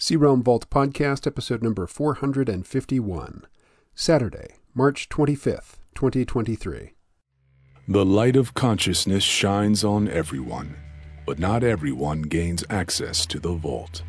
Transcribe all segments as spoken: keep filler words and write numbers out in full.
C-Realm Vault Podcast, episode number four hundred fifty-one. Saturday, March twenty-fifth, twenty twenty-three. The light of consciousness shines on everyone, but not everyone gains access to the vault.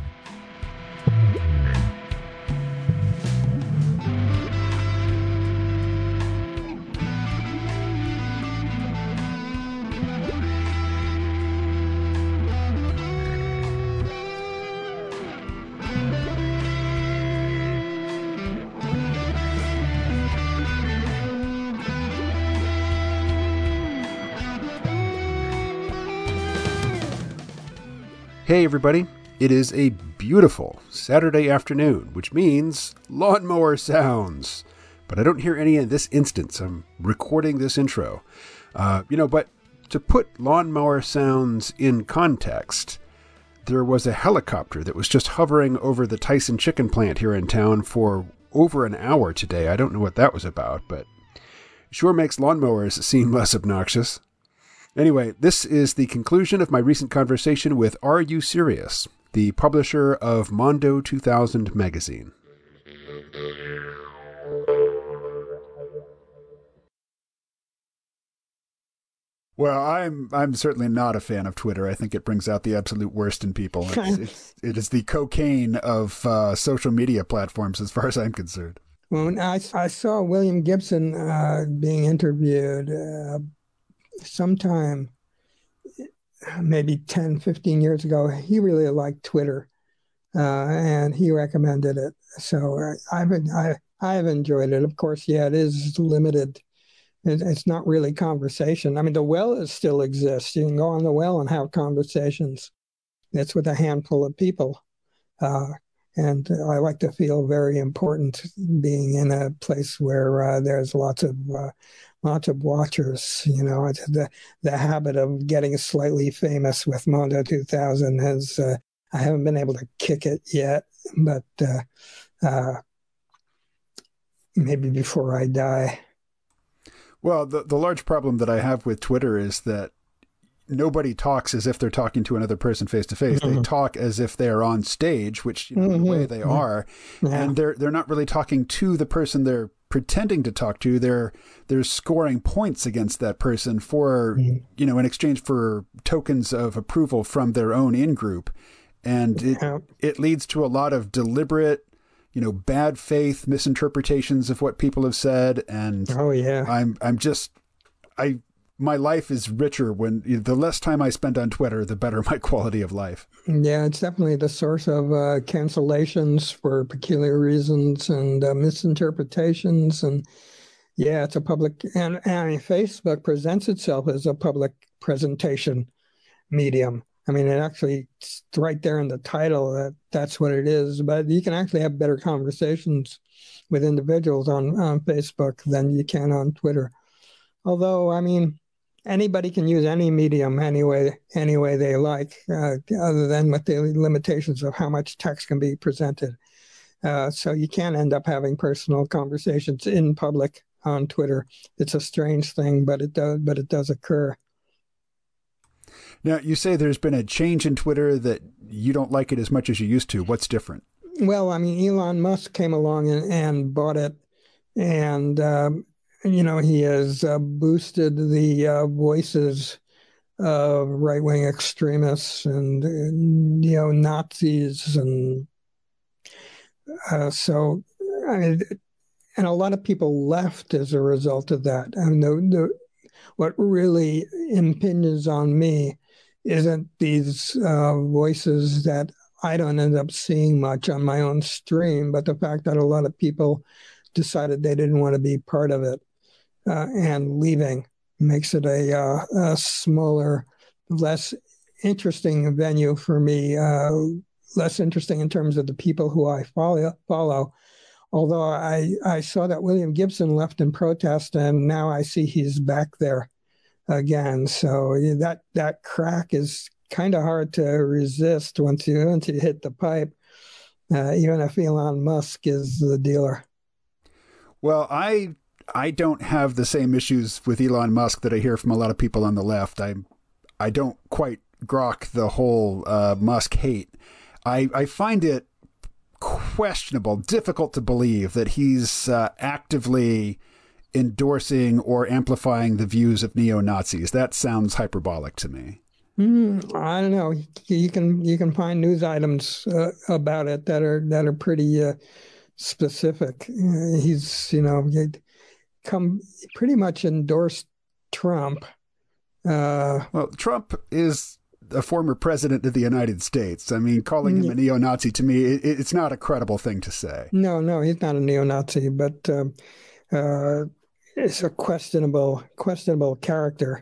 Hey everybody, it is a beautiful Saturday afternoon, which means lawnmower sounds. But I don't hear any in this instance. I'm recording this intro. Uh, you know, but to put lawnmower sounds in context, there was a helicopter that was just hovering over the Tyson chicken plant here in town for over an hour today. I don't know what that was about, but it sure makes lawnmowers seem less obnoxious. Anyway, this is the conclusion of my recent conversation with Are You Serious?, the publisher of Mondo two thousand magazine. Well, I'm I'm certainly not a fan of Twitter. I think it brings out the absolute worst in people. It's, it's, it is the cocaine of uh, social media platforms, as far as I'm concerned. Well, I, I saw William Gibson uh, being interviewed uh, sometime, maybe ten, fifteen years ago. He really liked Twitter, uh, and he recommended it. So uh, I've been, I, I've enjoyed it. Of course, yeah, it is limited. It, it's not really conversation. I mean, the well is still exists. You can go on the well and have conversations. It's with a handful of people. Uh, and I like to feel very important being in a place where uh, there's lots of uh, lots of watchers. You know, the the habit of getting slightly famous with Mondo two thousand has uh, I haven't been able to kick it yet, but uh, uh, maybe before I die. Well, the the large problem that I have with Twitter is that nobody talks as if they're talking to another person face to face. They talk as if they're on stage, which, you know, mm-hmm. the way they are, yeah. and they're they're not really talking to the person they're pretending to talk to. They're they're scoring points against that person for mm-hmm. you know, in exchange for tokens of approval from their own in group, and it yeah. it leads to a lot of deliberate, you know, bad faith misinterpretations of what people have said. And oh yeah, I'm I'm just I. My life is richer when the less time I spend on Twitter, the better my quality of life. Yeah, it's definitely the source of uh, cancellations for peculiar reasons and uh, misinterpretations. And yeah, it's a public, and, and I mean, Facebook presents itself as a public presentation medium. I mean, it actually, it's right there in the title that that's what it is. But you can actually have better conversations with individuals on, on Facebook than you can on Twitter. Although, I mean, anybody can use any medium any way, any way they like, uh, other than with the limitations of how much text can be presented. Uh, so you can end up having personal conversations in public on Twitter. It's a strange thing, but it does, but it does occur. Now, you say there's been a change in Twitter that you don't like it as much as you used to. What's different? Well, I mean, Elon Musk came along and, and bought it, and um, you know, he has uh, boosted the uh, voices of right-wing extremists and, and you know, Nazis, and uh, so I mean, and a lot of people left as a result of that. I mean, the, the, what really impinges on me isn't these uh, voices that I don't end up seeing much on my own stream, but the fact that a lot of people decided they didn't want to be part of it. Uh, and leaving makes it a, uh, a smaller, less interesting venue for me, uh, less interesting in terms of the people who I follow. follow. Although I, I saw that William Gibson left in protest, and now I see he's back there again. So that that crack is kind of hard to resist once you, once you hit the pipe, uh, even if Elon Musk is the dealer. Well, I... I don't have the same issues with Elon Musk that I hear from a lot of people on the left. I I don't quite grok the whole uh, Musk hate. I, I find it questionable, difficult to believe that he's uh, actively endorsing or amplifying the views of neo-Nazis. That sounds hyperbolic to me. Mm, I don't know. You can you can find news items uh, about it that are that are pretty uh, specific. Uh, he's you know come pretty much endorsed Trump. Uh, well, Trump is a former president of the United States. I mean, calling him a neo-Nazi, to me, it, it's not a credible thing to say. No, no, he's not a neo-Nazi, but uh, uh, it's a questionable, questionable character.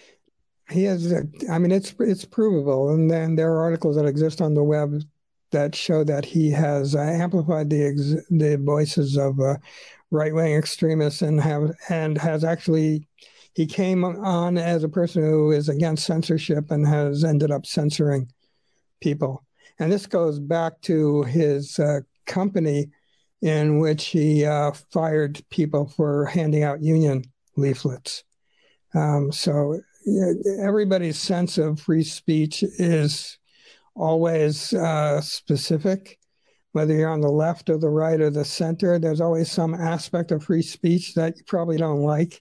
He has, a, I mean, it's it's provable, and then there are articles that exist on the web that show that he has uh, amplified the ex- the voices of uh, right-wing extremists and have and has actually. He came on as a person who is against censorship and has ended up censoring people. And this goes back to his uh, company in which he uh, fired people for handing out union leaflets. Um, so yeah, everybody's sense of free speech is always uh, specific. Whether you're on the left or the right or the center, there's always some aspect of free speech that you probably don't like.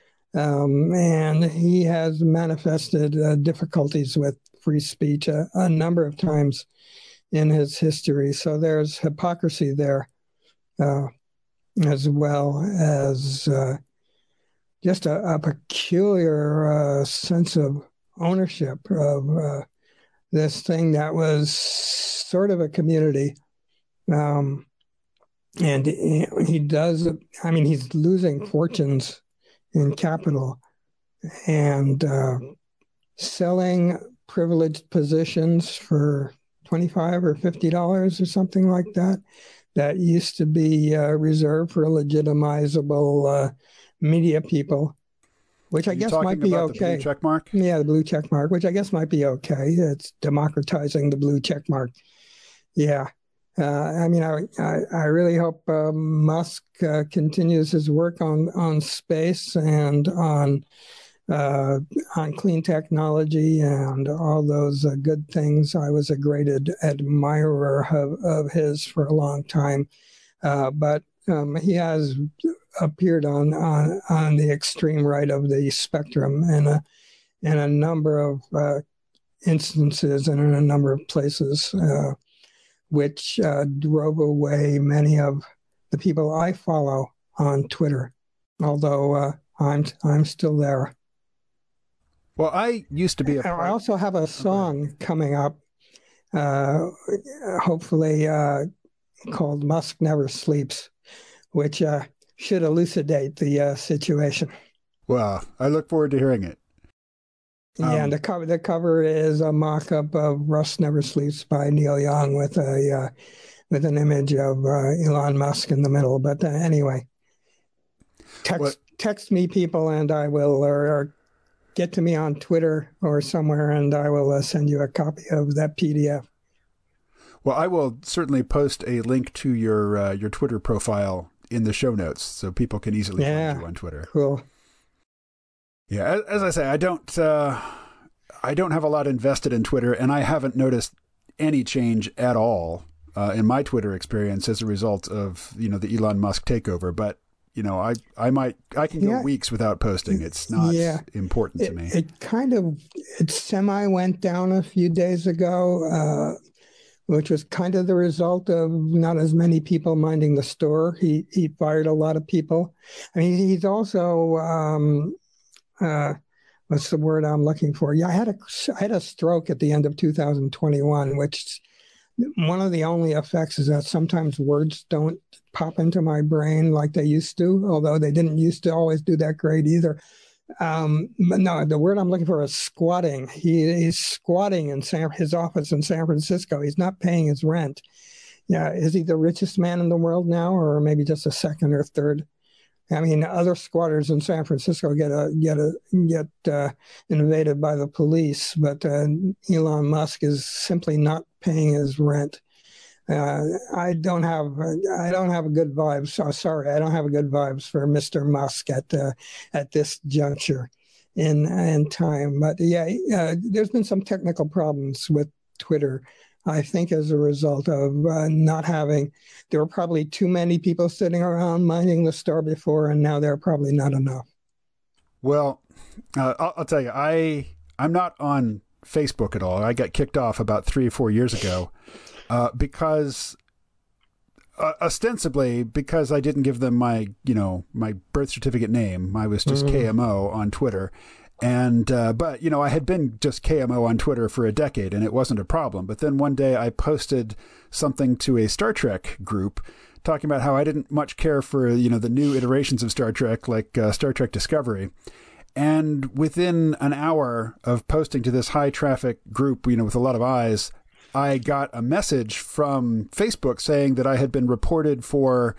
Um, and he has manifested uh, difficulties with free speech a, a number of times in his history. So there's hypocrisy there, uh, as well as uh, just a, a peculiar uh, sense of ownership of uh, this thing that was sort of a community. Um, and he, he does, I mean, he's losing fortunes in capital and uh, selling privileged positions for twenty-five or fifty dollars or something like that. That used to be uh, reserved for legitimizable uh, media people, which I guess might be okay. The blue check mark? Yeah, the blue check mark, which I guess might be okay. It's democratizing the blue check mark. Yeah. Uh, I mean, I, I, I really hope uh, Musk uh, continues his work on, on space and on uh, on clean technology and all those uh, good things. I was a great ad- admirer of, of his for a long time, uh, but um, he has appeared on, on on the extreme right of the spectrum in a in a number of uh, instances and in a number of places. Uh, which uh, drove away many of the people I follow on Twitter, although uh, I'm I'm still there. Well, I used to be a part- I also have a song okay. coming up, uh, hopefully uh, called Musk Never Sleeps, which uh, should elucidate the uh, situation. Well, I look forward to hearing it. Yeah, um, and the cover the cover is a mock-up of Rust Never Sleeps by Neil Young with a uh, with an image of uh, Elon Musk in the middle. But uh, anyway, text what? text me, people, and I will, or, or get to me on Twitter or somewhere, and I will uh, send you a copy of that P D F. Well, I will certainly post a link to your uh, your Twitter profile in the show notes so people can easily yeah, find you on Twitter. Cool. Yeah, as I say, I don't, uh, I don't have a lot invested in Twitter, and I haven't noticed any change at all uh, in my Twitter experience as a result of you know the Elon Musk takeover. But you know, I, I might, I can go yeah. weeks without posting. It's not yeah. important it, to me. It kind of, it semi went down a few days ago, uh, which was kind of the result of not as many people minding the store. He he fired a lot of people. I mean, he's also. Um, Uh, what's the word I'm looking for? Yeah, I had a I had a stroke at the end of two thousand twenty-one, which one of the only effects is that sometimes words don't pop into my brain like they used to, although they didn't used to always do that great either. Um, but no, the word I'm looking for is squatting. He, he's squatting in San, his office in San Francisco. He's not paying his rent. Yeah, is he the richest man in the world now, or maybe just a second or third? I mean, other squatters in San Francisco get a, get a, get uh, invaded by the police, but uh, Elon Musk is simply not paying his rent. Uh, I don't have I don't have a good vibes. Oh, sorry, I don't have a good vibes for Mister Musk at uh, at this juncture in in time. But yeah, uh, there's been some technical problems with Twitter I think as a result of uh, not having, there were probably too many people sitting around minding the store before, and now there are probably not enough. Well, uh, I'll, I'll tell you, I I'm not on Facebook at all. I got kicked off about three or four years ago uh, because uh, ostensibly because I didn't give them my you know my birth certificate name. I was just mm. K M O on Twitter. And, uh, but, you know, I had been just K M O on Twitter for a decade and it wasn't a problem. But then one day I posted something to a Star Trek group talking about how I didn't much care for, you know, the new iterations of Star Trek, like uh, Star Trek Discovery. And within an hour of posting to this high traffic group, you know, with a lot of eyes, I got a message from Facebook saying that I had been reported for,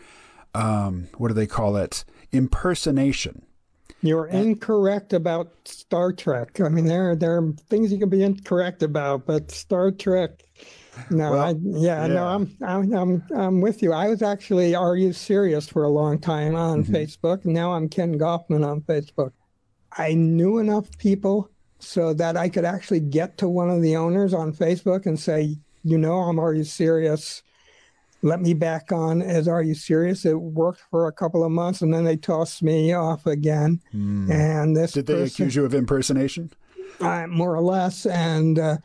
um, what do they call it? Impersonation. You're incorrect about Star Trek. I mean, there, there are things you can be incorrect about, but Star Trek, no, well, I, yeah, yeah, no, I'm, I'm, I'm, I'm with you. I was actually Are You Serious for a long time on mm-hmm. Facebook. Now I'm Ken Goffman on Facebook. I knew enough people so that I could actually get to one of the owners on Facebook and say, you know, I'm Are You Serious? Let me back on as Are You Serious? It worked for a couple of months, and then they tossed me off again. Mm. And this did they person, accuse you of impersonation? Uh, more or less. And uh,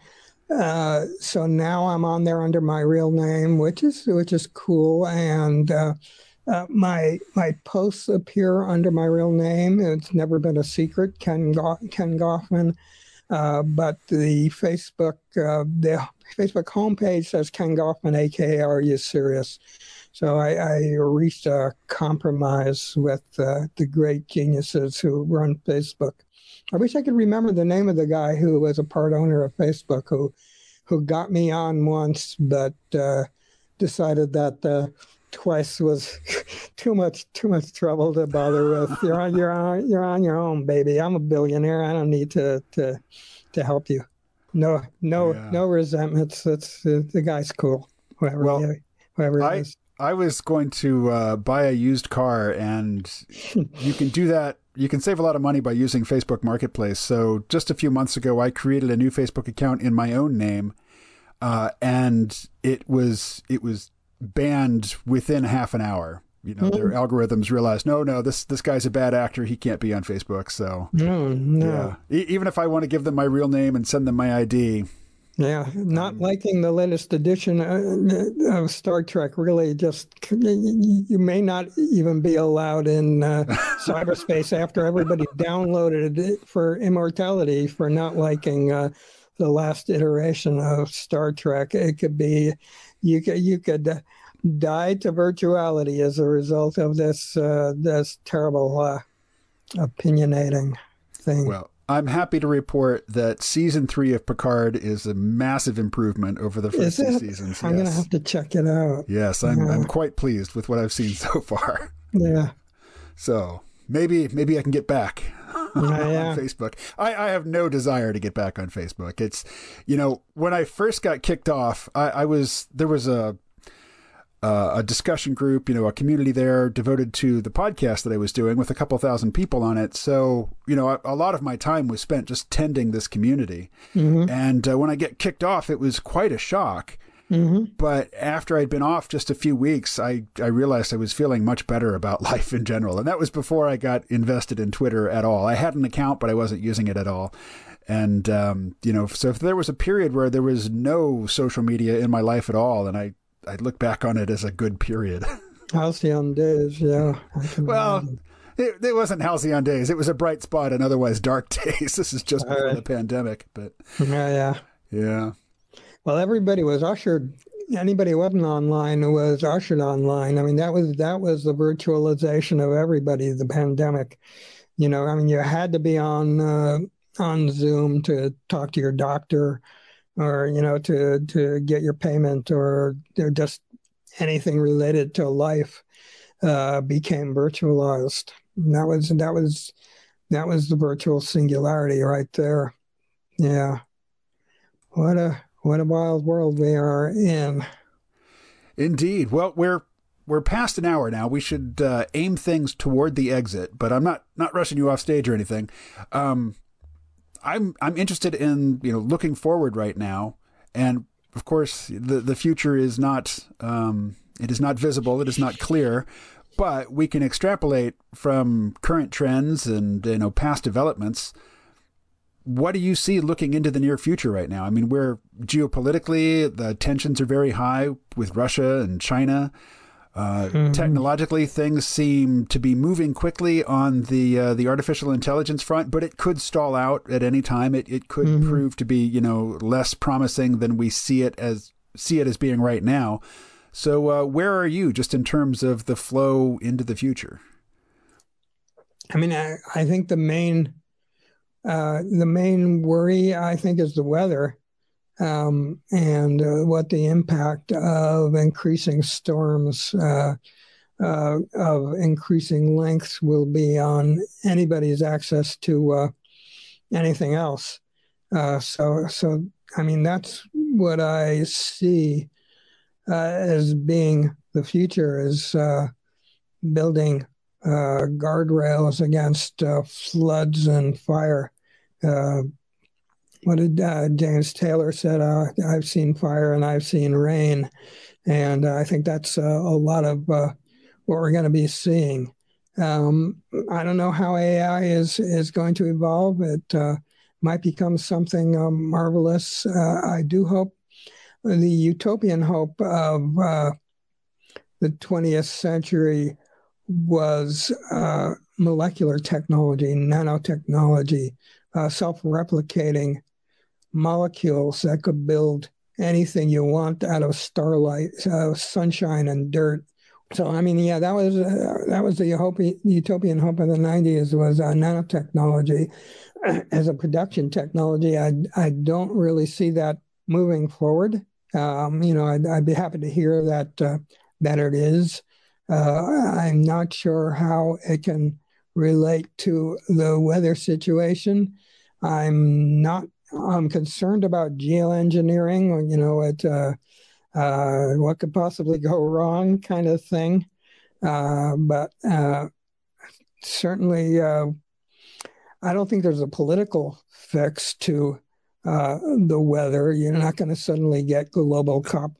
uh, so now I'm on there under my real name, which is which is cool. And uh, uh, my my posts appear under my real name. It's never been a secret, Ken Go- Ken Goffman. Uh, but the Facebook uh, the Facebook homepage says Ken Goffman, A K A Are You Serious? So I, I reached a compromise with uh, the great geniuses who run Facebook. I wish I could remember the name of the guy who was a part owner of Facebook who who got me on once, but uh, decided that uh, twice was too much too much trouble to bother with. You're on you're on you're on your own, baby. I'm a billionaire. I don't need to to to help you. No no yeah. no resentments. It's uh, the guy's cool. Whoever well, he, whoever I, it is. I was going to uh, buy a used car, and you can do that. You can save a lot of money by using Facebook Marketplace. So just a few months ago, I created a new Facebook account in my own name, uh, and it was it was banned within half an hour. You know, mm-hmm. their algorithms realized, no, no, this this guy's a bad actor. He can't be on Facebook. So, no, no. Yeah. E- even if I want to give them my real name and send them my I D. Yeah, not um, liking the latest edition of Star Trek really just, you may not even be allowed in uh, cyberspace after everybody downloaded it for immortality for not liking uh, the last iteration of Star Trek. It could be, you could, you could die to virtuality as a result of this, uh, this terrible uh, opinionating thing. Well, I'm happy to report that season three of Picard is a massive improvement over the first two seasons. I'm yes. going to have to check it out. Yes, I'm yeah. I'm quite pleased with what I've seen so far. Yeah. So maybe maybe I can get back on yeah, yeah. Facebook. I, I have no desire to get back on Facebook. It's, you know, when I first got kicked off, I, I was there was a Uh, a discussion group, you know, a community there devoted to the podcast that I was doing with a couple thousand people on it. So, you know, a, a lot of my time was spent just tending this community. Mm-hmm. And uh, when I get kicked off, it was quite a shock. Mm-hmm. But after I'd been off just a few weeks, I, I realized I was feeling much better about life in general. And that was before I got invested in Twitter at all. I had an account, but I wasn't using it at all. And, um, you know, so if there was a period where there was no social media in my life at all, and I I look back on it as a good period. Halcyon days, yeah. Well, it, it wasn't halcyon days. It was a bright spot in otherwise dark days. This is just before right. the pandemic, but yeah, yeah, yeah. Well, everybody was ushered. Anybody who wasn't online was ushered online. I mean, that was that was the virtualization of everybody. The pandemic, you know. I mean, you had to be on uh, on Zoom to talk to your doctor, or, you know, to, to get your payment, or, or just anything related to life uh, became virtualized. And that was that was that was the virtual singularity right there. Yeah. What a what a wild world we are in. Indeed. Well, we're we're past an hour now. We should uh, aim things toward the exit, but I'm not not rushing you off stage or anything. Um, I'm I'm interested in, you know, looking forward right now, and of course, the, the future is not, um, it is not visible. It is not clear, but we can extrapolate from current trends and, you know, past developments. What do you see looking into the near future right now? I mean, we're geopolitically, the tensions are very high with Russia and China. Uh, mm-hmm. Technologically, things seem to be moving quickly on the uh, the artificial intelligence front, but it could stall out at any time. It it could mm-hmm. prove to be, you know, less promising than we see it as see it as being right now. So, uh, where are you just in terms of the flow into the future? I mean, I, I think the main uh, the main worry, I think, is the weather. Um, and uh, what the impact of increasing storms, uh, uh, of increasing lengths will be on anybody's access to uh, anything else. Uh, so, so I mean, that's what I see uh, as being the future, is uh, building uh, guardrails against uh, floods and fire. Uh, What did uh, James Taylor said? Uh, I've seen fire and I've seen rain, and uh, I think that's uh, a lot of uh, what we're going to be seeing. Um, I don't know how A I is is going to evolve. It uh, might become something um, marvelous. Uh, I do hope the utopian hope of uh, the twentieth century was uh, molecular technology, nanotechnology, uh, self-replicating molecules that could build anything you want out of starlight, uh, sunshine, and dirt. So, I mean, yeah, that was uh, that was the hope, the utopian hope of the nineties, was uh, nanotechnology as a production technology. I I don't really see that moving forward. Um, you know, I'd, I'd be happy to hear that uh, that it is. Uh, I'm not sure how it can relate to the weather situation. I'm not. I'm concerned about geoengineering. You know, it uh, uh, what could possibly go wrong, kind of thing. Uh, but uh, certainly, uh, I don't think there's a political fix to uh, the weather. You're not going to suddenly get global co-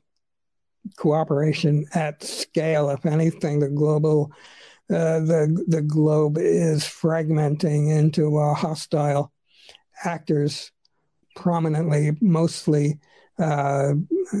cooperation at scale. If anything, the global uh, the the globe is fragmenting into uh, hostile actors, prominently, mostly uh,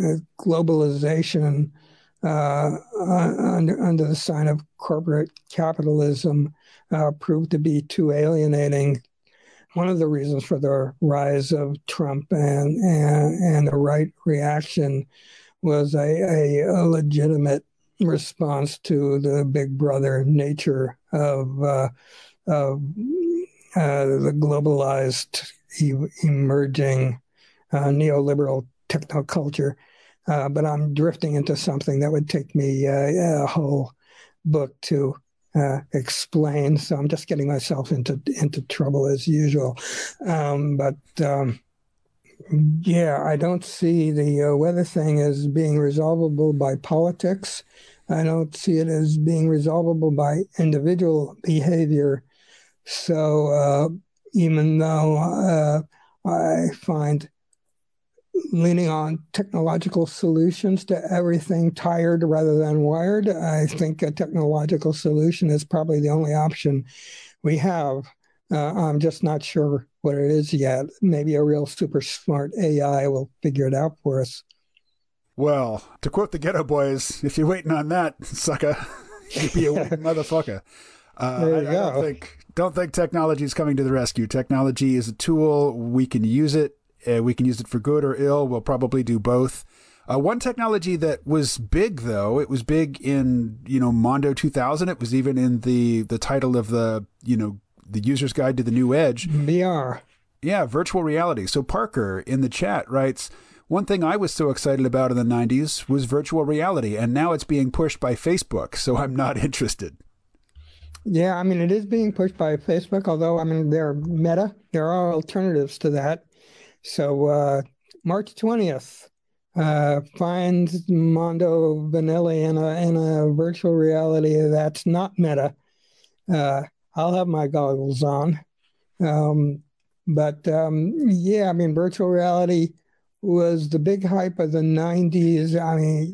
globalization uh, under, under the sign of corporate capitalism uh, proved to be too alienating. One of the reasons for the rise of Trump and and, and the right reaction was a, a, a legitimate response to the big brother nature of, uh, of uh, the globalized, e- emerging uh, neoliberal technoculture. Uh, but I'm drifting into something that would take me uh, a whole book to uh, explain. So I'm just getting myself into into trouble as usual. Um, but um, yeah, I don't see the uh, weather thing as being resolvable by politics. I don't see it as being resolvable by individual behavior. So uh, even though uh, I find leaning on technological solutions to everything tired rather than wired, I think a technological solution is probably the only option we have. Uh, I'm just not sure what it is yet. Maybe a real super smart A I will figure it out for us. Well, to quote the Ghetto Boys, if you're waiting on that, sucker, you be a motherfucker. Uh, there you I, go. I don't think, don't think technology is coming to the rescue. Technology is a tool. We can use it. Uh, we can use it for good or ill. We'll probably do both. Uh, one technology that was big, though, it was big in, you know, Mondo two thousand. It was even in the, the title of the, you know, the user's guide to the new edge. V R. Yeah, virtual reality. So Parker in the chat writes, one thing I was so excited about in the nineties was virtual reality, and now it's being pushed by Facebook, so I'm not interested. Yeah, I mean, it is being pushed by Facebook, although, I mean, there are Meta. There are alternatives to that. So uh, March twentieth, uh, find Mondo Vanilli in a, in a virtual reality that's not Meta. Uh, I'll have my goggles on. Um, but um, yeah, I mean, virtual reality was the big hype of the nineties. I mean,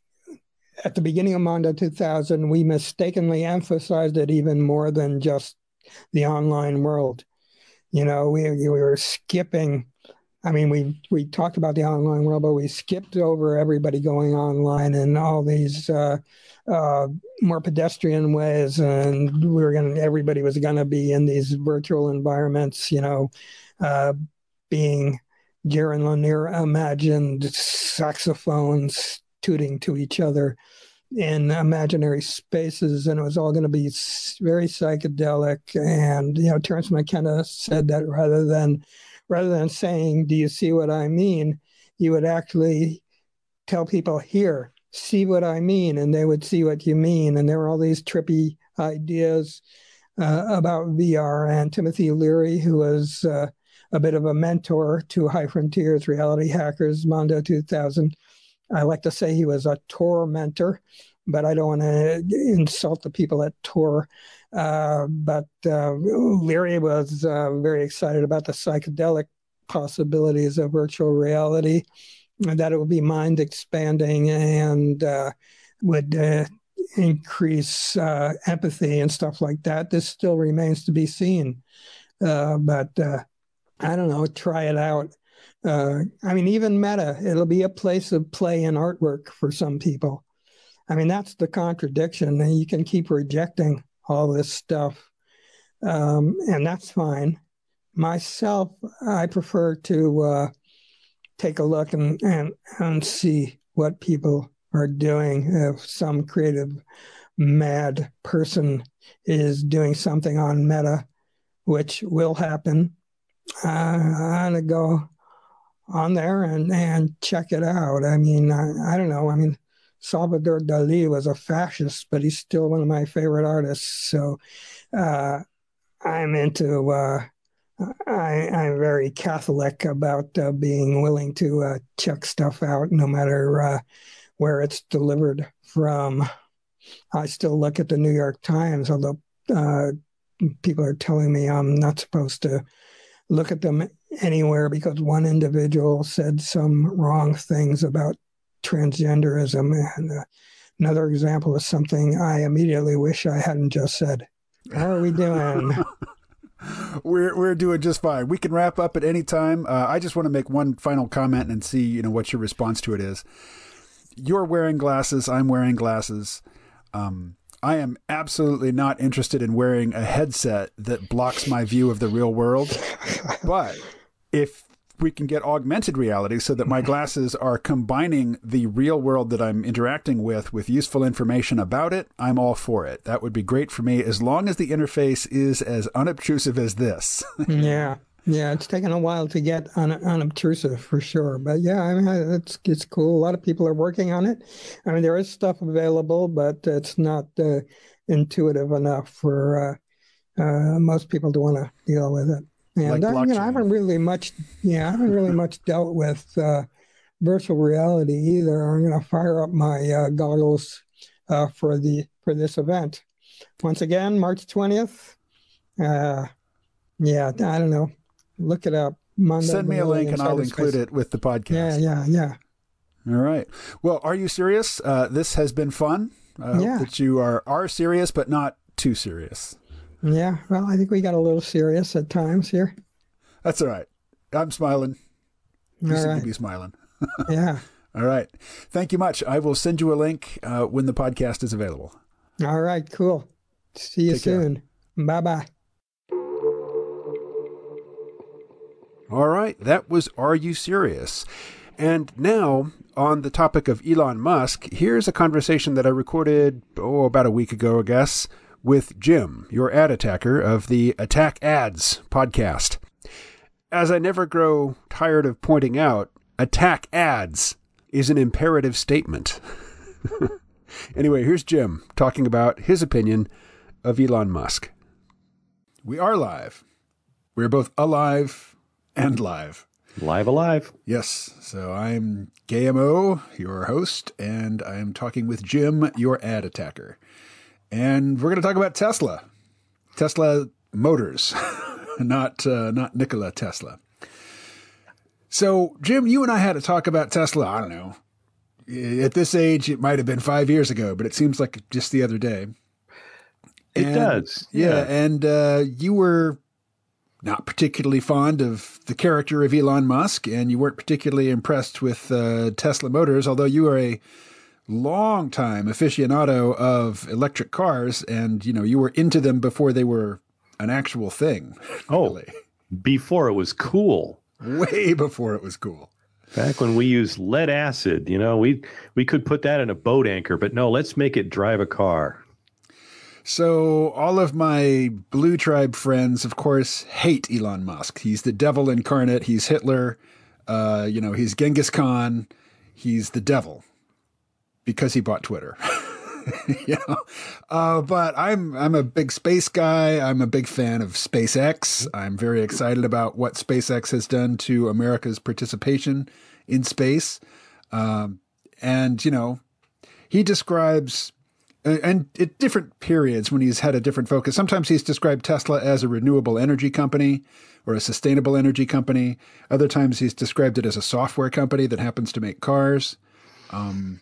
at the beginning of Mondo two thousand, we mistakenly emphasized it even more than just the online world. You know, we, we were skipping. I mean, we we talked about the online world, but we skipped over everybody going online and all these uh, uh, more pedestrian ways, and we were going. Everybody was going to be in these virtual environments, you know, uh, being Jaron Lanier imagined saxophones tooting to each other in imaginary spaces, and it was all going to be very psychedelic. And you know, Terence McKenna said that rather than rather than saying, "Do you see what I mean?" you would actually tell people, "Here, see what I mean," and they would see what you mean. And there were all these trippy ideas uh, about V R. And Timothy Leary, who was uh, a bit of a mentor to High Frontiers, Reality Hackers, Mondo two thousand. I like to say he was a Tor mentor, but I don't want to insult the people at Tor. Uh, but uh, Leary was uh, very excited about the psychedelic possibilities of virtual reality, that it would be mind expanding and uh, would uh, increase uh, empathy and stuff like that. This still remains to be seen. Uh, but uh, I don't know, try it out. Uh, I mean, even Meta, it'll be a place of play and artwork for some people. I mean, that's the contradiction. You can keep rejecting all this stuff, um, and that's fine. Myself, I prefer to uh, take a look and, and, and see what people are doing. If some creative mad person is doing something on Meta, which will happen, uh, I'm going to go on there and, and check it out. I mean, I, I don't know. I mean, Salvador Dali was a fascist, but he's still one of my favorite artists. So uh, I'm into, uh, I, I'm very Catholic about uh, being willing to uh, check stuff out no matter uh, where it's delivered from. I still look at the New York Times, although uh, people are telling me I'm not supposed to look at them anywhere because one individual said some wrong things about transgenderism. And uh, another example is something I immediately wish I hadn't just said. How are we doing? we're we're doing just fine. We can wrap up at any time. Uh, I just want to make one final comment and see, you know, what your response to it is. You're wearing glasses. I'm wearing glasses. Um, I am absolutely not interested in wearing a headset that blocks my view of the real world. But if we can get augmented reality so that my glasses are combining the real world that I'm interacting with with useful information about it, I'm all for it. That would be great for me as long as the interface is as unobtrusive as this. Yeah. Yeah, it's taken a while to get un- unobtrusive for sure. But yeah, I mean, it's it's cool. A lot of people are working on it. I mean, there is stuff available, but it's not uh, intuitive enough for uh, uh, most people to want to deal with it. And Like I, you know, I blockchain. haven't really much, yeah, I haven't really much dealt with uh, virtual reality either. I'm going to fire up my uh, goggles uh, for the for this event. Once again, March twentieth. Uh, yeah, I don't know. Look it up. Mondo Send me a link and I'll Cyberspace. include it with the podcast. Yeah, yeah, yeah. All right. Well, are you serious? Uh, this has been fun. I Yeah. hope that you are, are serious, but not too serious. Yeah, well, I think we got a little serious at times here. That's all right. I'm smiling. You All seem right. to be smiling. Yeah. All right. Thank you much. I will send you a link uh, when the podcast is available. All right, cool. See you Take care. soon. Bye-bye. All right. That was Are You Serious? And now, on the topic of Elon Musk, here's a conversation that I recorded, oh, about a week ago, I guess, with Jim, your ad attacker of the Attack Ads podcast. As I never grow tired of pointing out, attack ads is an imperative statement. Anyway, here's Jim talking about his opinion of Elon Musk. We are live. We're both alive and live. Live alive. Yes. So I'm K M O, your host, and I'm talking with Jim, your ad attacker. And we're going to talk about Tesla. Tesla Motors, not uh, not Nikola Tesla. So, Jim, you and I had to talk about Tesla, I don't know. At this age, it might have been five years ago, but it seems like just the other day. It and, does. Yeah, yeah. and uh, you were not particularly fond of the character of Elon Musk, and you weren't particularly impressed with uh, Tesla Motors, although you are a long-time aficionado of electric cars, and, you know, you were into them before they were an actual thing. Oh, really. Before it was cool. Way before it was cool. Back when we used lead acid, you know, we we could put that in a boat anchor, but no, let's make it drive a car. So all of my Blue Tribe friends, of course, hate Elon Musk. He's the devil incarnate. He's Hitler. Uh, you know, he's Genghis Khan. He's the devil because he bought Twitter. you know, uh, but I'm I'm a big space guy. I'm a big fan of SpaceX. I'm very excited about what SpaceX has done to America's participation in space. Um, and you know, he describes, and at different periods when he's had a different focus. Sometimes he's described Tesla as a renewable energy company or a sustainable energy company. Other times he's described it as a software company that happens to make cars. Um,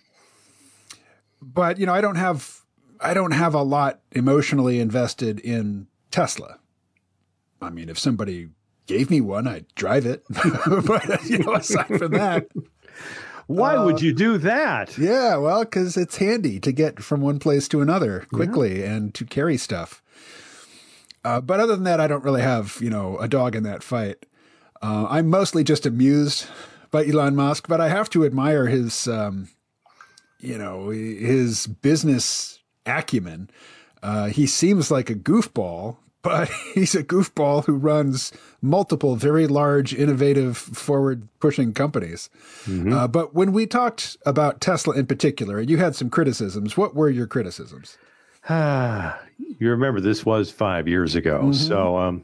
But, you know, I don't have I don't have a lot emotionally invested in Tesla. I mean, if somebody gave me one, I'd drive it. But, you know, aside from that. Why uh, would you do that? Yeah, well, because it's handy to get from one place to another quickly yeah. and to carry stuff. Uh, but other than that, I don't really have, you know, a dog in that fight. Uh, I'm mostly just amused by Elon Musk, but I have to admire his um you know, his business acumen. Uh, he seems like a goofball, but he's a goofball who runs multiple very large, innovative, forward-pushing companies. Mm-hmm. Uh, but when we talked about Tesla in particular, you had some criticisms. What were your criticisms? Ah, you remember this was five years ago. Mm-hmm. So, um,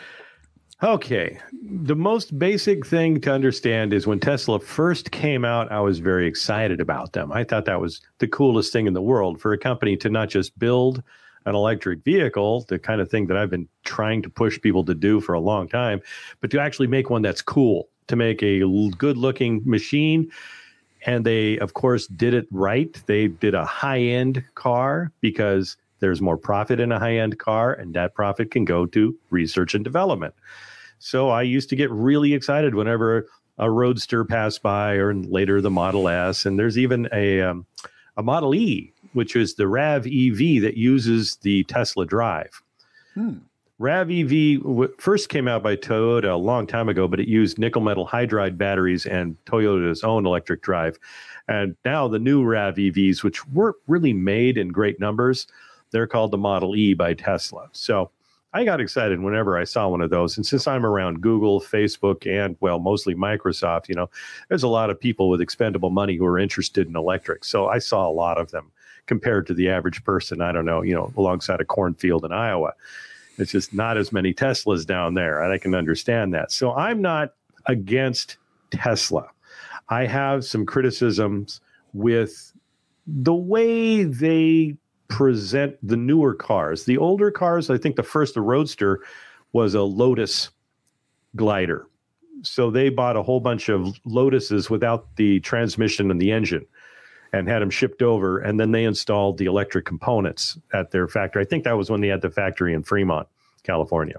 okay. The most basic thing to understand is when Tesla first came out, I was very excited about them. I thought that was the coolest thing in the world for a company to not just build an electric vehicle, the kind of thing that I've been trying to push people to do for a long time, but to actually make one that's cool, to make a good-looking machine. And they, of course, did it right. They did a high-end car because there's more profit in a high-end car, and that profit can go to research and development. So I used to get really excited whenever a Roadster passed by, or later the Model S. And there's even a um, a Model E, which is the RAV E V that uses the Tesla Drive. Hmm. RAV E V w- first came out by Toyota a long time ago, but it used nickel metal hydride batteries and Toyota's own electric drive. And now the new RAV E Vs, which weren't really made in great numbers, they're called the Model E by Tesla. So I got excited whenever I saw one of those. And since I'm around Google, Facebook, and, well, mostly Microsoft, you know, there's a lot of people with expendable money who are interested in electric. So I saw a lot of them compared to the average person, I don't know, you know, alongside a cornfield in Iowa. It's just not as many Teslas down there, and I can understand that. So I'm not against Tesla. I have some criticisms with the way they present the newer cars. The older cars, I think the first, the Roadster, was a Lotus glider. So they bought a whole bunch of Lotuses without the transmission and the engine and had them shipped over, and then they installed the electric components at their factory. I think that was when they had the factory in Fremont, California.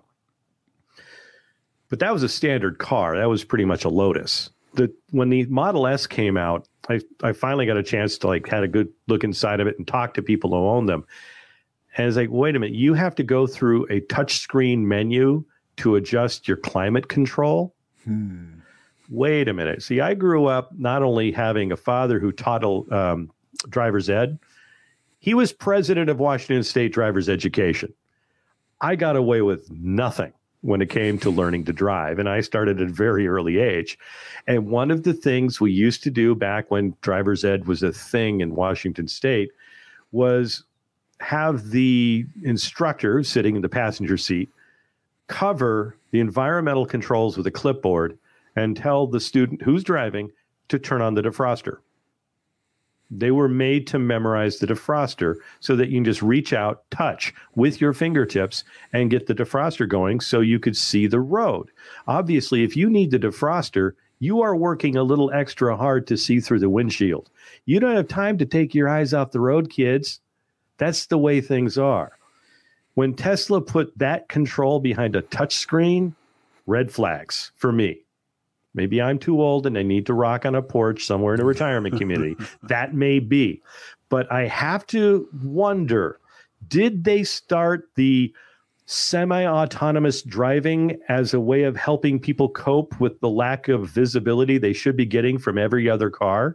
But that was a standard car. That was pretty much a Lotus. The when the Model S came out, I, I finally got a chance to like had a good look inside of it and talk to people who own them. And it's like, wait a minute, you have to go through a touchscreen menu to adjust your climate control? Hmm. Wait a minute. See, I grew up not only having a father who taught um, driver's ed, he was president of Washington State Driver's Education. I got away with nothing when it came to learning to drive, and I started at a very early age. And one of the things we used to do back when driver's ed was a thing in Washington State was have the instructor sitting in the passenger seat cover the environmental controls with a clipboard and tell the student who's driving to turn on the defroster. They were made to memorize the defroster so that you can just reach out, touch with your fingertips, and get the defroster going so you could see the road. Obviously, if you need the defroster, you are working a little extra hard to see through the windshield. You don't have time to take your eyes off the road, kids. That's the way things are. When Tesla put that control behind a touchscreen, red flags for me. Maybe I'm too old and I need to rock on a porch somewhere in a retirement community. That may be. But I have to wonder, did they start the semi-autonomous driving as a way of helping people cope with the lack of visibility they should be getting from every other car?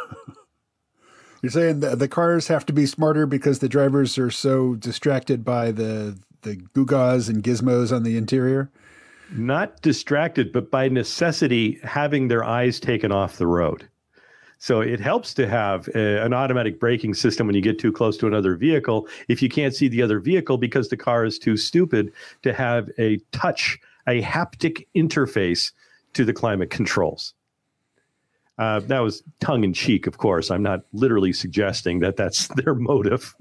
You're saying the, the cars have to be smarter because the drivers are so distracted by the the gewgaws and gizmos on the interior? Not distracted, but by necessity having their eyes taken off the road. So it helps to have a, an automatic braking system when you get too close to another vehicle if you can't see the other vehicle because the car is too stupid to have a touch, a haptic interface to the climate controls. Uh, that was tongue in cheek, of course. I'm not literally suggesting that that's their motive.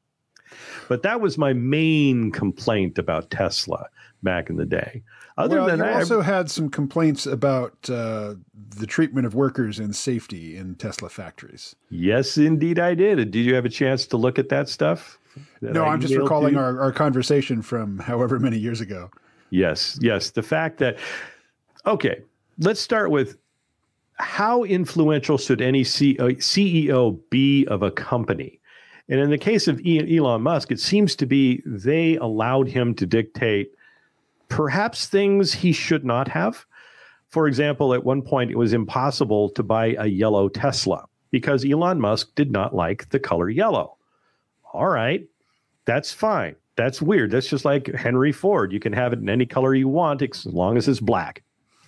But that was my main complaint about Tesla back in the day. Other well, than you that, also had some complaints about uh, the treatment of workers and safety in Tesla factories. Yes, indeed, I did. Did you have a chance to look at that stuff? That no, I I'm just recalling our, our conversation from however many years ago. Yes, yes. The fact that, okay, let's start with how influential should any C E O be of a company? And in the case of Elon Musk, it seems to be they allowed him to dictate perhaps things he should not have. For example, at one point, it was impossible to buy a yellow Tesla because Elon Musk did not like the color yellow. All right, that's fine. That's weird. That's just like Henry Ford. You can have it in any color you want as long as it's black.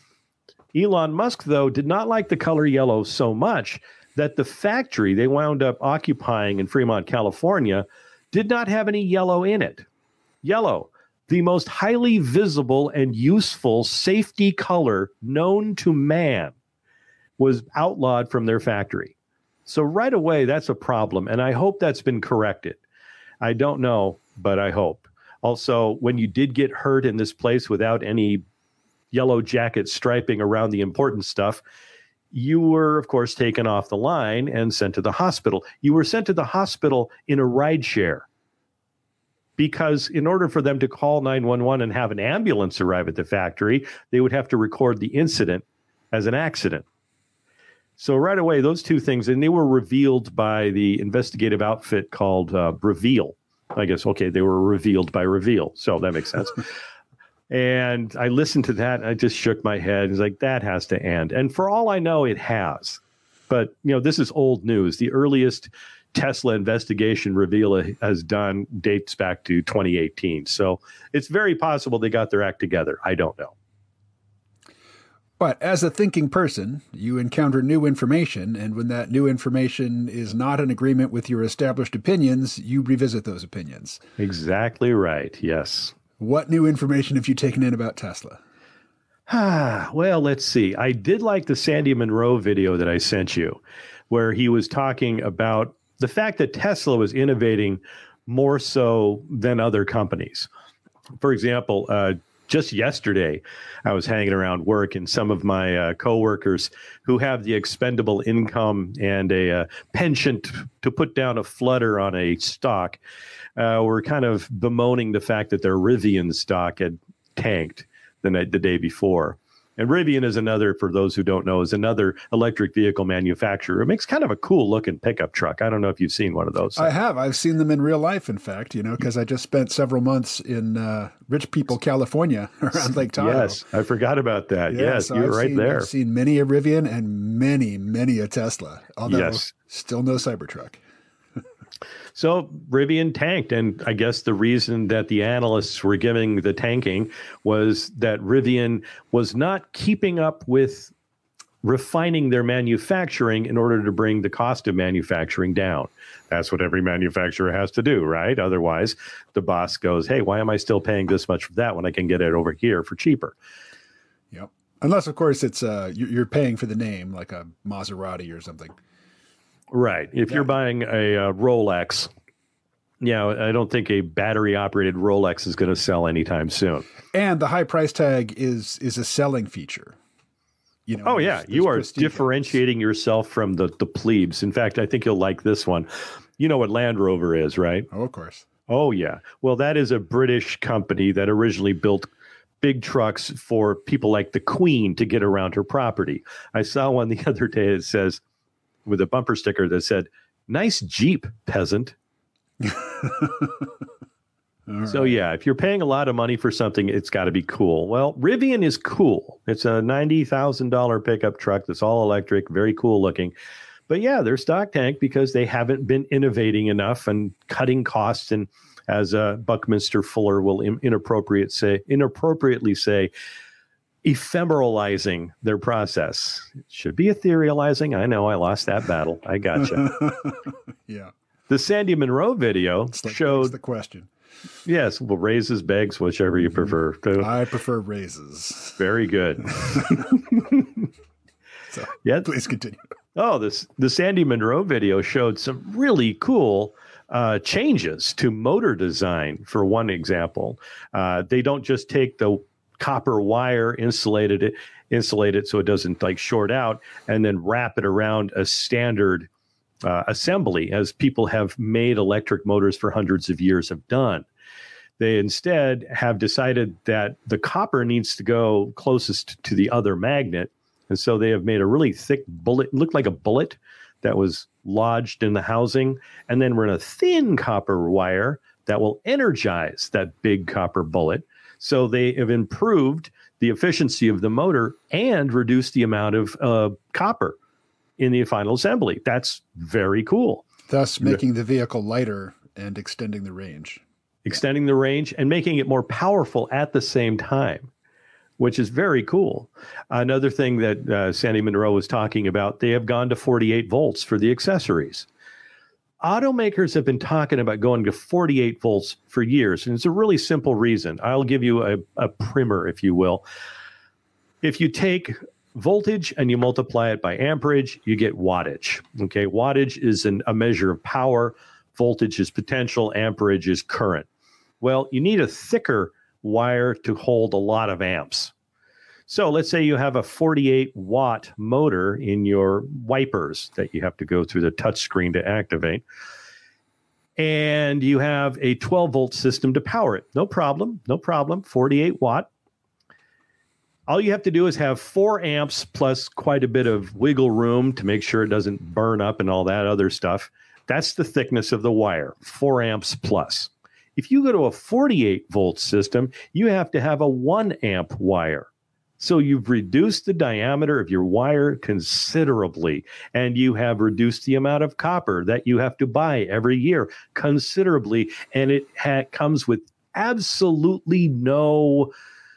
Elon Musk, though, did not like the color yellow so much that the factory they wound up occupying in Fremont, California, did not have any yellow in it. Yellow, the most highly visible and useful safety color known to man, was outlawed from their factory. So right away, that's a problem, and I hope that's been corrected. I don't know, but I hope. Also, when you did get hurt in this place without any yellow jacket striping around the important stuff, you were, of course, taken off the line and sent to the hospital. You were sent to the hospital in a ride share because in order for them to call nine one one and have an ambulance arrive at the factory, they would have to record the incident as an accident. So right away, those two things, and they were revealed by the investigative outfit called uh, Reveal. I guess, okay, they were revealed by Reveal, so that makes sense. And I listened to that, and I just shook my head. It's like, that has to end. And for all I know, it has. But, you know, this is old news. The earliest Tesla investigation Reveal has done dates back to twenty eighteen. So it's very possible they got their act together. I don't know. But as a thinking person, you encounter new information, and when that new information is not in agreement with your established opinions, you revisit those opinions. Exactly right. Yes. What new information have you taken in about Tesla? Ah, well, let's see. I did like the Sandy Munro video that I sent you, where he was talking about the fact that Tesla was innovating more so than other companies. For example, uh, just yesterday, I was hanging around work, and some of my uh, coworkers who have the expendable income and a uh, penchant to put down a flutter on a stock uh, were kind of bemoaning the fact that their Rivian stock had tanked the night, the day before. And Rivian is another, for those who don't know, is another electric vehicle manufacturer. It makes kind of a cool looking pickup truck. I don't know if you've seen one of those. I have. I've seen them in real life, in fact, you know, because I just spent several months in uh, rich people, California, around Lake Tahoe. Yes, I forgot about that. Yeah, yes, so you're I've right seen, there. I've seen many a Rivian and many, many a Tesla, although yes. Still no Cybertruck. So Rivian tanked, and I guess the reason that the analysts were giving the tanking was that Rivian was not keeping up with refining their manufacturing in order to bring the cost of manufacturing down. That's what every manufacturer has to do, right? Otherwise, the boss goes, hey, why am I still paying this much for that when I can get it over here for cheaper? Yep. Unless, of course, it's uh, you're paying for the name, like a Maserati or something. Right. If yeah. you're buying a uh, Rolex, yeah, I don't think a battery-operated Rolex is going to sell anytime soon. And the high price tag is is a selling feature. You know, Oh, yeah. those- those You are pristine differentiating yourself from the, the plebes. In fact, I think you'll like this one. You know what Land Rover is, right? vehicles. Oh, of course. Oh, yeah. Well, that is a British company that originally built big trucks for people like the Queen to get around her property. I saw one the other day that says, with a bumper sticker that said, "Nice Jeep, peasant." All So, right. yeah, if you're paying a lot of money for something, it's got to be cool. Well, Rivian is cool. It's a ninety thousand dollars pickup truck that's all electric, very cool looking. But, yeah, they're stock tank because they haven't been innovating enough and cutting costs. And as uh, Buckminster Fuller will in- inappropriate say, inappropriately say, ephemeralizing their process. It should be etherealizing. I know I lost that battle. I gotcha. Yeah. The Sandy Monroe video It's like, showed... what's the question? Yes, well, raises, begs, whichever you prefer. I prefer raises. Very good. So, Yeah. please continue. Oh, this the Sandy Monroe video showed some really cool uh, changes to motor design. For one example, uh, they don't just take the copper wire, insulated it, insulate it so it doesn't like short out, and then wrap it around a standard uh, assembly, as people have made electric motors for hundreds of years have done. They instead have decided that the copper needs to go closest to the other magnet. And so they have made a really thick bullet, looked like a bullet that was lodged in the housing, and then run a thin copper wire that will energize that big copper bullet. So they have improved the efficiency of the motor and reduced the amount of uh, copper in the final assembly. That's very cool. Thus making the vehicle lighter and extending the range. Extending the range and making it more powerful at the same time, which is very cool. Another thing that uh, Sandy Monroe was talking about, they have gone to forty-eight volts for the accessories. Automakers have been talking about going to forty-eight volts for years, and it's a really simple reason. I'll give you a, a primer, if you will. If you take voltage and you multiply it by amperage, you get wattage. Okay, wattage is an, a measure of power. Voltage is potential. Amperage is current. Well, you need a thicker wire to hold a lot of amps. So let's say you have a forty-eight watt motor in your wipers that you have to go through the touch screen to activate. And you have a twelve volt system to power it. No problem. No problem. forty-eight watt. All you have to do is have four amps plus quite a bit of wiggle room to make sure it doesn't burn up and all that other stuff. That's the thickness of the wire, four amps plus. If you go to a forty-eight volt system, you have to have a one amp wire. So you've reduced the diameter of your wire considerably, and you have reduced the amount of copper that you have to buy every year considerably, and it ha- comes with absolutely no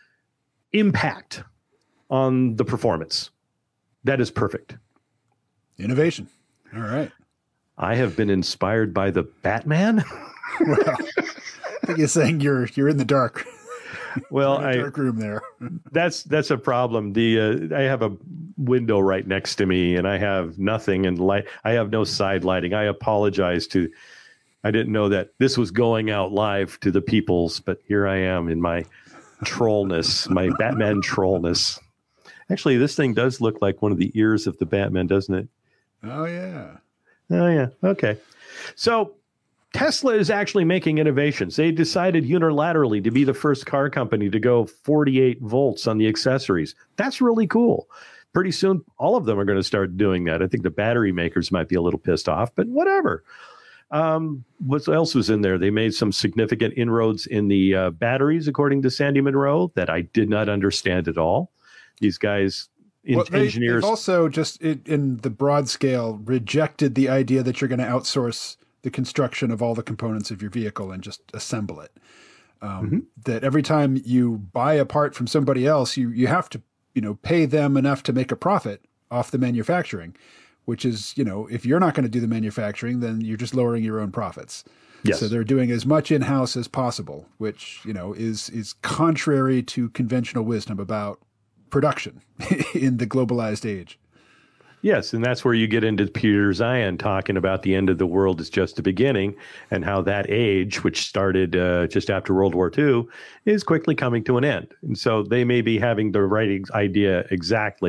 impact on the performance. That is perfect. Innovation. All right. I have been inspired by the Batman. Well, I think you're saying you're you're in the dark. Well, in a I dark room there. that's that's a problem. The uh, I have a window right next to me, and I have nothing and light. I have no side lighting. I apologize to. I didn't know that this was going out live to the peoples, but here I am in my trollness, my Batman trollness. Actually, this thing does look like one of the ears of the Batman, doesn't it? Oh yeah. Oh yeah. Okay. So Tesla is actually making innovations. They decided unilaterally to be the first car company to go forty-eight volts on the accessories. That's really cool. Pretty soon, all of them are going to start doing that. I think the battery makers might be a little pissed off, but whatever. Um, what else was in there? They made some significant inroads in the uh, batteries, according to Sandy Monroe, that I did not understand at all. These guys, in, Well, they, engineers. They've also just in, in the broad scale rejected the idea that you're going to outsource the construction of all the components of your vehicle and just assemble it. Um, mm-hmm. That every time you buy a part from somebody else, you you have to you know pay them enough to make a profit off the manufacturing, which is you know if you're not going to do the manufacturing, then you're just lowering your own profits. Yes. So they're doing as much in-house as possible, which you know is is contrary to conventional wisdom about production in the globalized age. Yes, and that's where you get into Peter Zeihan talking about the end of the world is just the beginning, and how that age, which started uh, just after World War Two, is quickly coming to an end. And so they may be having the right ex- idea exactly, and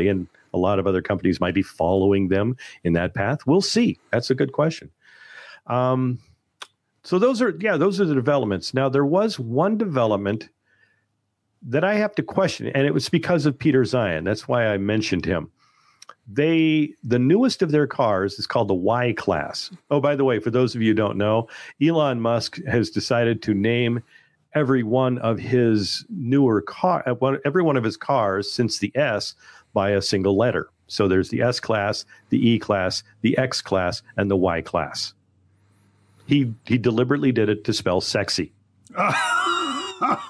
a lot of other companies might be following them in that path. We'll see. That's a good question. Um, so those are, yeah, those are the developments. Now, there was one development that I have to question, and it was because of Peter Zeihan. That's why I mentioned him. They, the newest of their cars is called the Y Class. Oh, by the way, for those of you who don't know, Elon Musk has decided to name every one of his newer car, every one of his cars since the S by a single letter. So there's the S Class, the E Class, the X Class, and the Y Class. He he deliberately did it to spell sexy. Right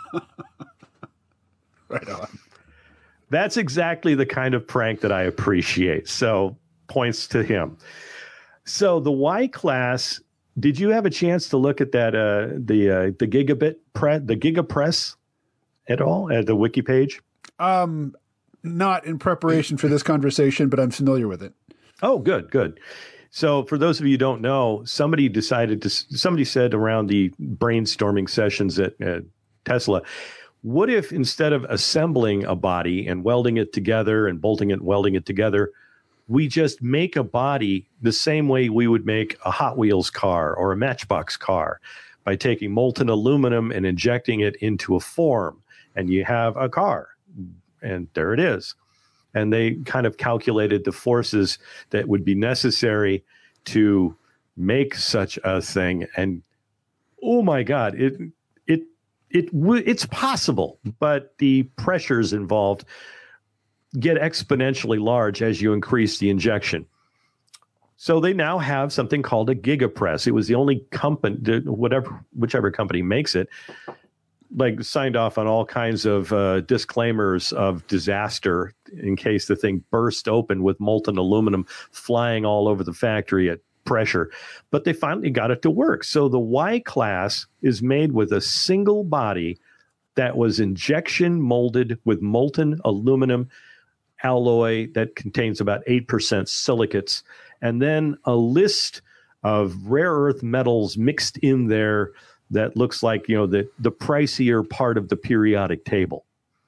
on. That's exactly the kind of prank that I appreciate. So points to him. So the Y Class, did you have a chance to look at that, uh, the uh, the gigabit pre- the GigaPress at all at the wiki page? Um, not in preparation for this conversation, but I'm familiar with it. Oh, good, good. So for those of you who don't know, somebody decided to, somebody said around the brainstorming sessions at, at Tesla, what if instead of assembling a body and welding it together and bolting it and welding it together, we just make a body the same way we would make a Hot Wheels car or a Matchbox car by taking molten aluminum and injecting it into a form, and you have a car, and there it is. And they kind of calculated the forces that would be necessary to make such a thing. And oh my God, it it it it's possible, but the pressures involved get exponentially large as you increase the injection. So they now have something called a GigaPress. It was the only company, whatever, whichever company makes it, like signed off on all kinds of uh, disclaimers of disaster in case the thing burst open with molten aluminum flying all over the factory at pressure. But they finally got it to work. So the Y Class is made with a single body that was injection molded with molten aluminum alloy that contains about eight percent silicates, and then a list of rare earth metals mixed in there that looks like, you know, the, the pricier part of the periodic table.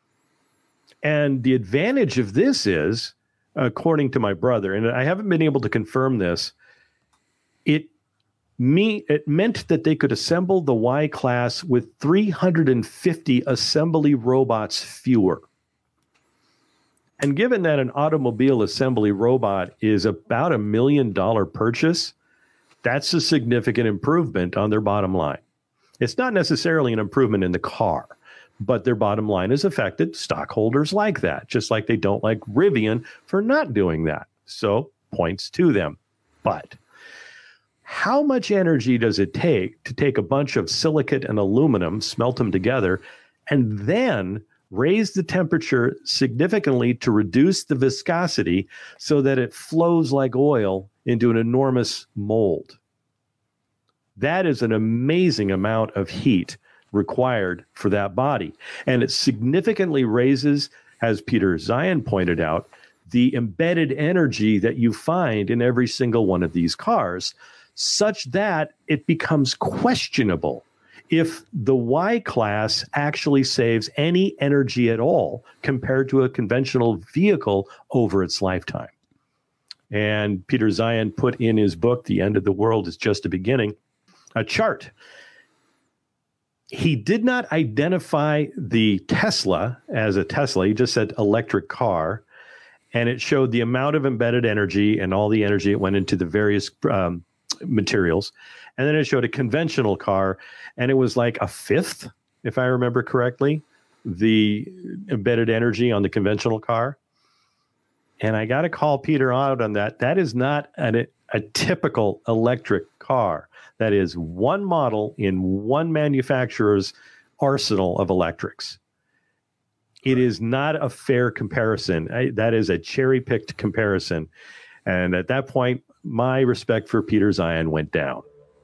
And the advantage of this is, according to my brother, and I haven't been able to confirm this, it me it meant that they could assemble the Y Class with three hundred fifty assembly robots fewer. And given that an automobile assembly robot is about a million dollar purchase, that's a significant improvement on their bottom line. It's not necessarily an improvement in the car, but their bottom line is affected. Stockholders like that, just like they don't like Rivian for not doing that. So points to them. But how much energy does it take to take a bunch of silicate and aluminum, smelt them together, and then raise the temperature significantly to reduce the viscosity so that it flows like oil into an enormous mold? That is an amazing amount of heat required for that body. And it significantly raises, as Peter Zeihan pointed out, the embedded energy that you find in every single one of these cars, such that it becomes questionable if the Y Class actually saves any energy at all compared to a conventional vehicle over its lifetime. And Peter Zeihan put in his book, The End of the World is Just a Beginning, a chart. He did not identify the Tesla as a Tesla. He just said electric car. And it showed the amount of embedded energy and all the energy that went into the various um, materials. And then it showed a conventional car. And it was like a fifth, if I remember correctly, the embedded energy on the conventional car. And I got to call Peter out on that. That is not an, a typical electric car. That is one model in one manufacturer's arsenal of electrics. It is not a fair comparison. I, that is a cherry-picked comparison. And at that point, my respect for Peter Zeihan went down.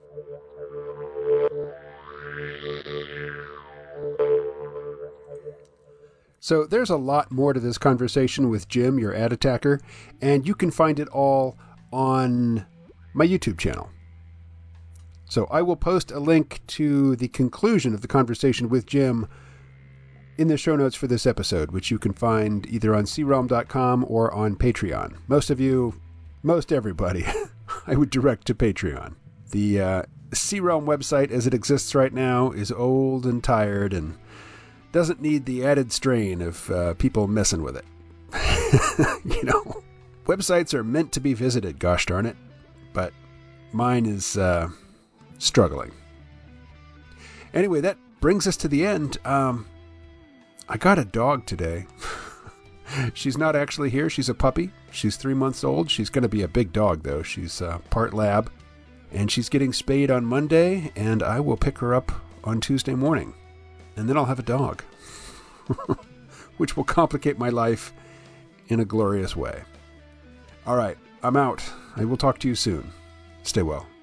So there's a lot more to this conversation with Jim, your ad attacker, and you can find it all on my YouTube channel. So I will post a link to the conclusion of the conversation with Jim in the show notes for this episode, which you can find either on c realm dot com or on Patreon. Most of you, most everybody, I would direct to Patreon. The uh, C-Realm website as it exists right now is old and tired and doesn't need the added strain of uh, people messing with it. You know, websites are meant to be visited, gosh darn it, but mine is uh, struggling. Anyway, that brings us to the end. Um, I got a dog today. She's not actually here. She's a puppy. She's three months old. She's going to be a big dog, though. She's uh, part lab. And she's getting spayed on Monday, and I will pick her up on Tuesday morning. And then I'll have a dog. Which will complicate my life in a glorious way. All right, I'm out. I will talk to you soon. Stay well.